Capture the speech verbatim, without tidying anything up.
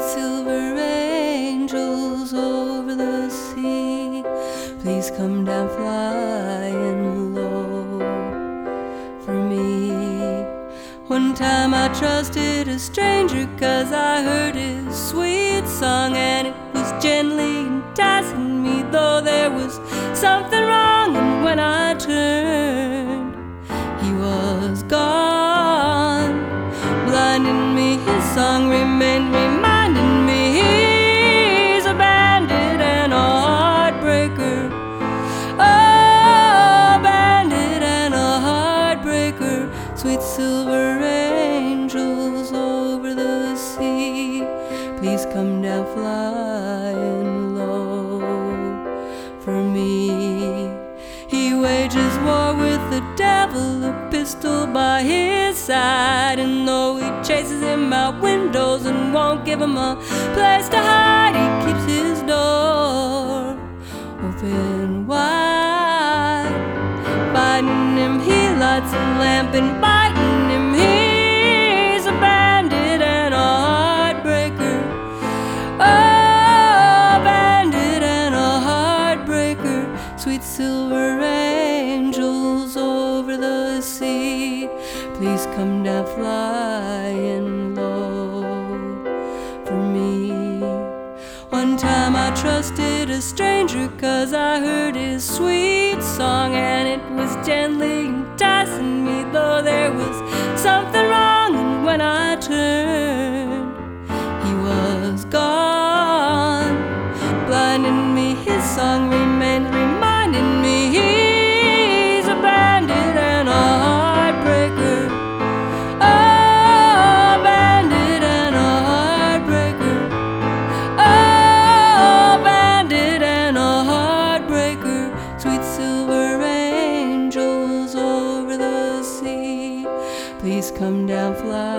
silver angels over the sea, please come down flying low for me. One time I trusted a stranger 'cause I heard his sweet song, and it was gently enticing me, though there was something wrong. And when I turned, he was gone, blinding me. His song remained reminding me he's a bandit and a heartbreaker. Oh, a bandit and a heartbreaker. Sweet silver angels over the sea, please come down flying low for me. He wages war with the devil, a pistol by his side, and though he chases him out windows and won't give him a place to hide, he keeps his door open wide. Biting him, he lights a lamp, and biting him, he's a bandit and a heartbreaker. Oh, a bandit and a heartbreaker. Sweet silver angels over the sea, please come down flying low for me. One time I trusted a stranger 'cause I heard his sweet song, and it was gently enticing me, though there was something wrong. And when I turned, he was gone, blinding me. His song remained reminding me he's a bandit and a heartbreaker. Oh, a bandit and a heartbreaker. Oh, a bandit and a heartbreaker. Sweet silver angels over the sea, please come down fly